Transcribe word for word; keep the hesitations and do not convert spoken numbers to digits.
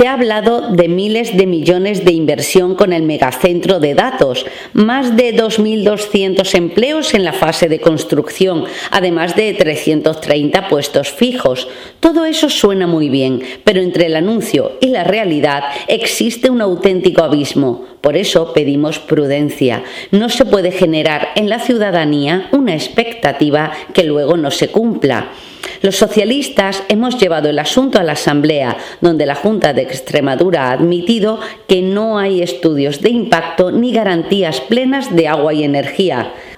Se ha hablado de miles de millones de inversión con el megacentro de datos, más de dos mil doscientos empleos en la fase de construcción, además de trescientos treinta puestos fijos. Todo eso suena muy bien, pero entre el anuncio y la realidad existe un auténtico abismo. Por eso pedimos prudencia. No se puede generar en la ciudadanía una expectativa que luego no se cumpla. Los socialistas hemos llevado el asunto a la Asamblea, donde la Junta de Extremadura ha admitido que no hay estudios de impacto ni garantías plenas de agua y energía.